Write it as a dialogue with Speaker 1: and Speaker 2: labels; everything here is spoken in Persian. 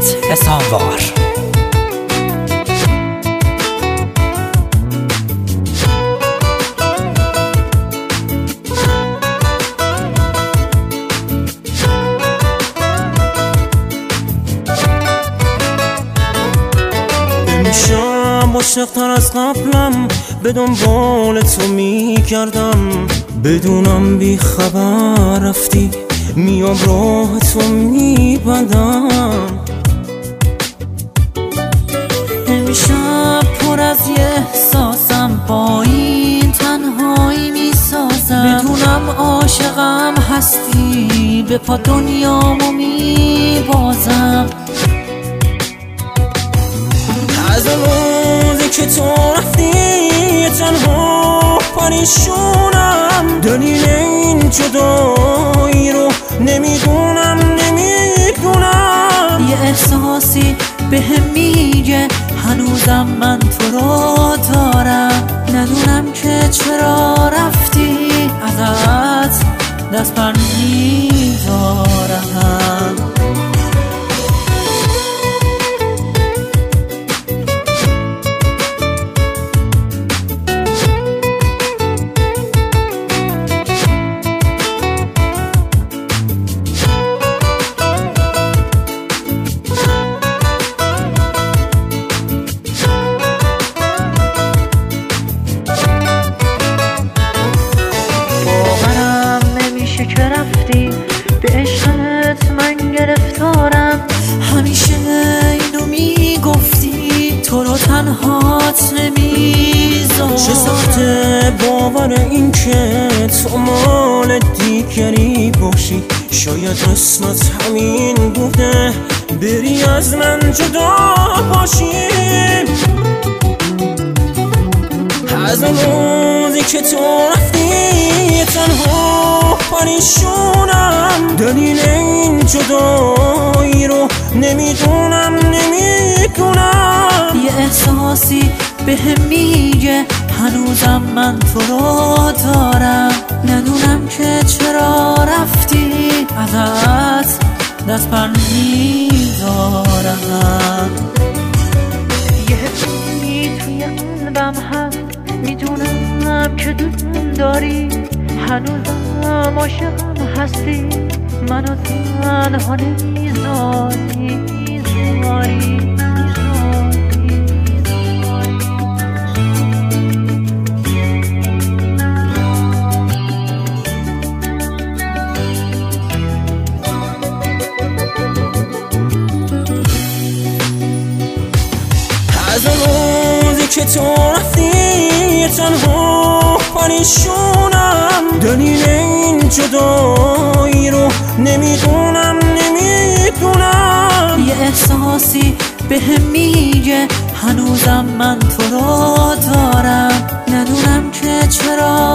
Speaker 1: حسابوار.
Speaker 2: امشب عاشق‌تر از قبلم به دنبال تو می‌گردم، بدونم بی خبر رفتی میام راه تو میبندم.
Speaker 3: امشب پر از یه احساسم، با این تنهایی میسازم، بدونم عاشقم هستی، به پا دنیامو میبازم.
Speaker 2: از اون روزی که تو رفتی تنها پریشونم، دلیل این جدایی رو نمیدونم.
Speaker 3: یه احساسی بهم میگه هنوزم من تو رو دارم، ندونم که چرا رفتی، ازت دست بر میدارم. که رفتی به عشقت من گرفتارم، همیشه اینو میگفتی تو رو تنهات نمیذارم.
Speaker 2: چه سخته باور این که تو مال دیگری باشی، شاید قسمت همین بوده بری از من جدا باشی. از اون روزی که تو رفتی تنها پریشونم، دلیل این جدایی رو نمیدونم.
Speaker 3: یه احساسی بهم میگه هنوزم من تو رو دارم، ندونم که چرا رفتی، ازت دست بر میدارم. یه حسی توی قلبم هست، میدونم که دوست داری، هنوزم عاشقم هستی، منو تنها نمیذاری.
Speaker 2: از اون روزی که تو رفتی تنها پریشونم، دلیل این جدایی رو نمیدونم.
Speaker 3: یه احساسی بهم میگه هنوزم من تو رو دارم، ندونم که چرا